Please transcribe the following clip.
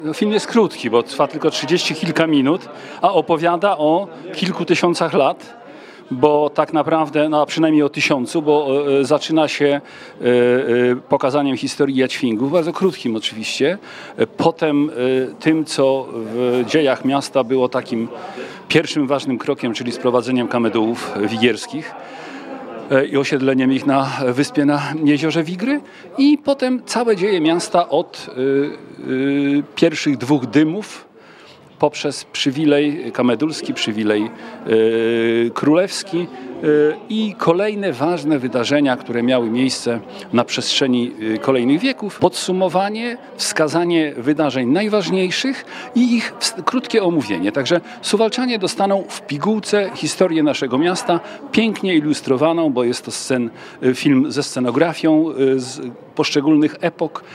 No, film jest krótki, bo trwa tylko 30 kilka minut, a opowiada o kilku tysiącach lat, bo tak naprawdę, no a przynajmniej o 1000, bo zaczyna się pokazaniem historii Jadźwingów, bardzo krótkim oczywiście, potem tym, co w dziejach miasta było takim pierwszym ważnym krokiem, czyli sprowadzeniem kamedułów wigierskich i osiedleniem ich na wyspie na jeziorze Wigry, i potem całe dzieje miasta od pierwszych 2 dymów poprzez przywilej kamedulski, przywilej królewski i kolejne ważne wydarzenia, które miały miejsce na przestrzeni kolejnych wieków. Podsumowanie, wskazanie wydarzeń najważniejszych i ich krótkie omówienie. Także Suwałczanie dostaną w pigułce historię naszego miasta, pięknie ilustrowaną, bo jest to film ze scenografią z poszczególnych epok.